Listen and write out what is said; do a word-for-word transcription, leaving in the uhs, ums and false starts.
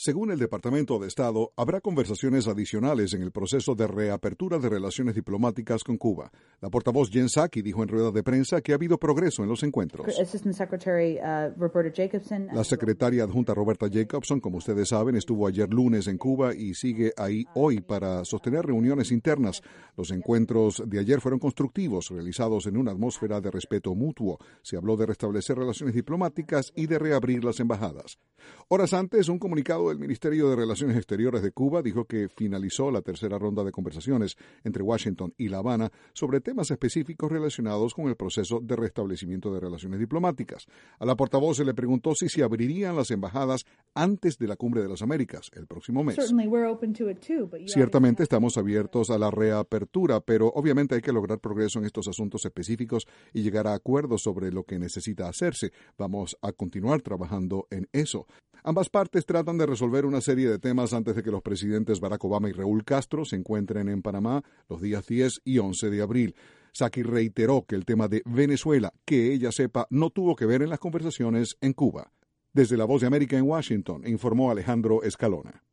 Según el Departamento de Estado, habrá conversaciones adicionales en el proceso de reapertura de relaciones diplomáticas con Cuba. La portavoz Jen Psaki dijo en rueda de prensa que ha habido progreso en los encuentros. La secretaria adjunta Roberta Jacobson, como ustedes saben, estuvo ayer lunes en Cuba y sigue ahí hoy para sostener reuniones internas. Los encuentros de ayer fueron constructivos, realizados en una atmósfera de respeto mutuo. Se habló de restablecer relaciones diplomáticas y de reabrir las embajadas. Horas antes, un comunicado del Ministerio de Relaciones Exteriores de Cuba dijo que finalizó la tercera ronda de conversaciones entre Washington y La Habana sobre temas específicos relacionados con el proceso de restablecimiento de relaciones diplomáticas. A la portavoz se le preguntó si se abrirían las embajadas antes de la Cumbre de las Américas, el próximo mes. Ciertamente estamos abiertos a la reapertura, pero obviamente hay que lograr progreso en estos asuntos específicos y llegar a acuerdos sobre lo que necesita hacerse. Vamos a continuar trabajando en eso. Ambas partes tratan de resolver una serie de temas antes de que los presidentes Barack Obama y Raúl Castro se encuentren en Panamá los días diez y once de abril. Psaki reiteró que el tema de Venezuela, que ella sepa, no tuvo que ver en las conversaciones en Cuba. Desde La Voz de América en Washington, informó Alejandro Escalona.